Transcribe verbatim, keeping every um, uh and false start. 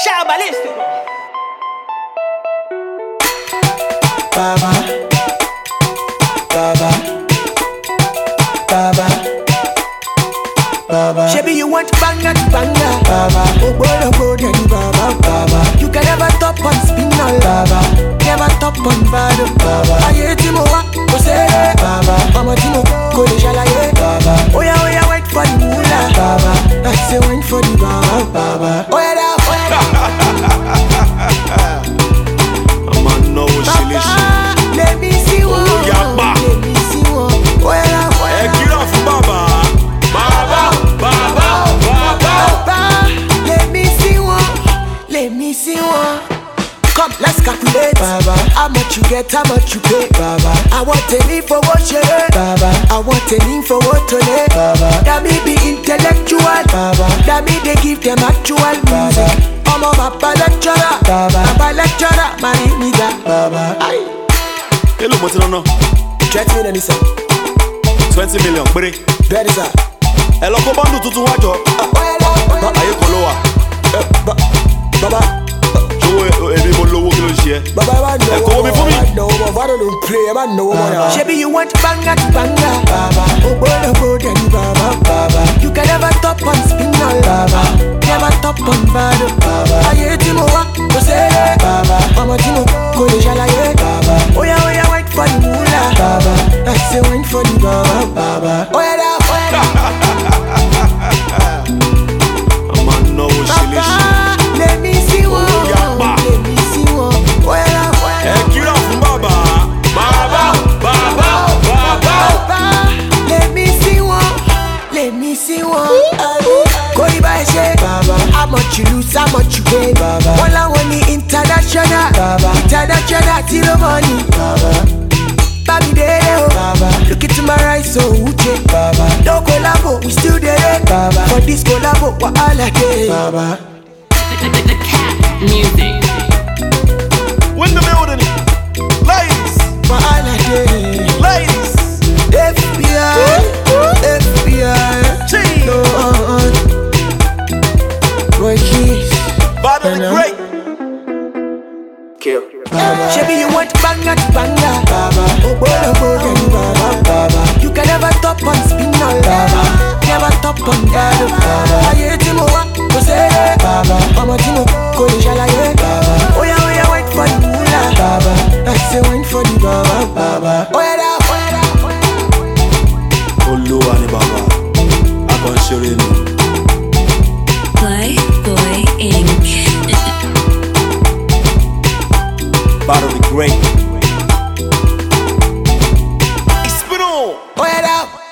Shout ballistic. Baba, Baba, Baba, Baba. Shebi you want banga to banga. Baba, Oh boy, go then Baba, Baba, you can never top on spinal. Baba, never top on bad. Baba, aye timo wa, go say Baba, mama timo, go de jalaye. Baba, Oh yeah, oh yeah, wait for the moolah. Baba, I say wait for the Baba, Baba. oh yeah, da, oh yeah, da. I'm on no shilly Papa, let me see one. Oh, yeah, ba. Let me see one. Oh yeah, da, oh Hey, yeah, get off Baba. Baba, Baba, Baba. Papa, let me see one. Let me see one. Come, let's calculate. Baba, how much you get, how much you pay. Baba, I want a leave for what you hate. Baba, I want a leave for what to lay. Baba, That me be intellectual. Baba, That me they give them actual music. I'm a Baba lecturer. Baba, Baba lecturer, marry me that. Baba. Aye. Hello, what's on? twenty million is a twenty million, péré. bed is a Ẹ lọ kó bọ́ndù tuntun wájọ. Ayé kò ló wà. Baba, Ṣòwò èmi mo lówó kí ló ń ṣe ẹ́? Baba, I know. Ẹ kó omi fún mi. I know, but I don't play. I know. Shebi you want banga to banga. Baba, Oh boy, oh boy, then Baba. Baba, You can never top on spinal. Baba, never top on bad. Baba, Aye timo wa, go say Baba, mama timo, go de jalaye. Baba, Oh yeah, oh yeah, wait for the moolah. Baba, I say wait for the Baba. Baba. Oh yeah, da, oh yeah, da. I'm on no shilly Papa, let me see one. yeah, ba. Let me see one. Oh yeah, da, oh yeah, Ẹ da. get off Baba. Baba, Baba, Baba. Papa, let me see one. Let me see one. Kori ba ṣe. Baba, How much you lose, how much you gain. Baba, Wọ́n láwọn ní international. Baba, International zero money. Baba, Baby dere o. Baba, Look into my eyes, so uche. Baba, No collabo, we still there. Baba, For this collabo, wahala dey. Baba. The, the, the cat music. Win the building. Ladies, Wahala dey. ladies. F B I, F B I. Gee. No, uh-uh. Roy Keys. Baba the Great. Kill. Shebi you want banga to banga. Baba, Oh boy, oh boy, then Baba. Baba, You can never top on spinal. Baba, Never top on bad. Aye timo wa, go say Baba, mama timo, go de jalaye. Baba, Oh yeah, oh yeah, wait for the moolah. Baba, I say wait for the Baba. Baba. Oh yeah, da, oh yeah, da, oh yeah. Olúwa ni bàbá. Akọ̀ǹṣeré ni. Playboy Incorporated. Baba the Great. It's been on. Oh yeah, da.